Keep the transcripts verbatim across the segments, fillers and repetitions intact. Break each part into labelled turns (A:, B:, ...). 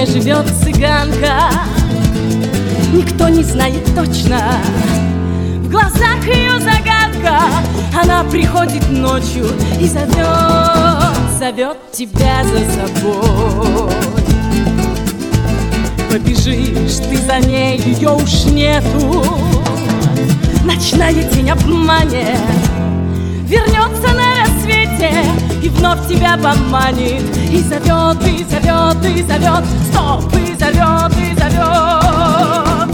A: доме живет цыганка, никто не знает точно. В глазах ее загадка, она приходит ночью и зовет, зовет тебя за собой. Побежишь ты за ней, ее уж нету. Ночная тень обманет, вернется на рассвете и вновь тебя поманит. И зовет, и зовет, и зовет, стоп, и зовет, и зовет.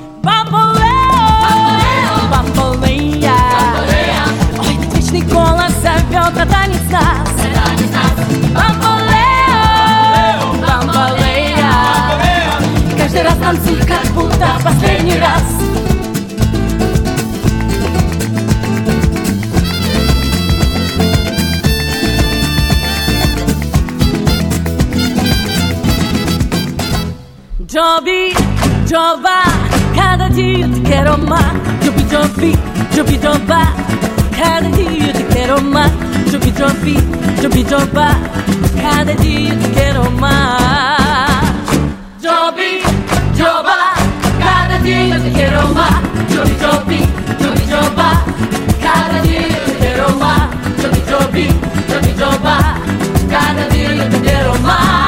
A: Бамболео, бамболея, ой, этот вечный голос зовет на танец нас. Бамболео, бамболея, каждый раз танцуй, как будто в последний раз. Joby, Joba, cada dia eu te quero mais. Joby, Joby, Joby, Joba, cada dia eu te quero mais. Joby, Joby, Joby, Joba, cada dia eu te quero mais. Joby, Joba, cada dia eu te quero mais. Joby, Joby, Joby, Joba, cada dia eu te quero mais. Joby, Joby, Joby, Joba, cada dia eu te quero mais.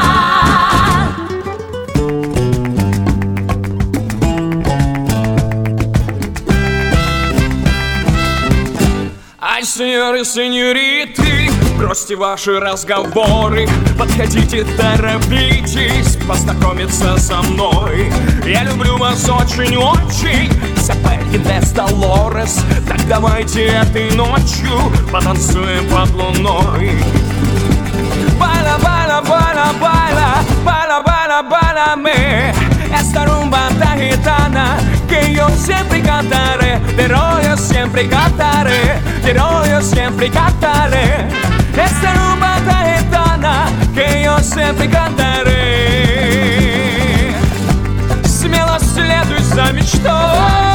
B: Ай, сеньоры, сеньориты, бросьте ваши разговоры, подходите, торопитесь познакомиться со мной. Я люблю вас очень-очень, Сапельгинес Долорес. Так давайте этой ночью потанцуем под луной. Baila, baila, baila, baila, baila, baila, bailame esta rumba tan gitana que yo siempre cantaré, pero yo siempre cantaré, pero yo siempre cantaré. Esta rumba tan gitana que yo siempre cantaré. Смело следуй за мечтой.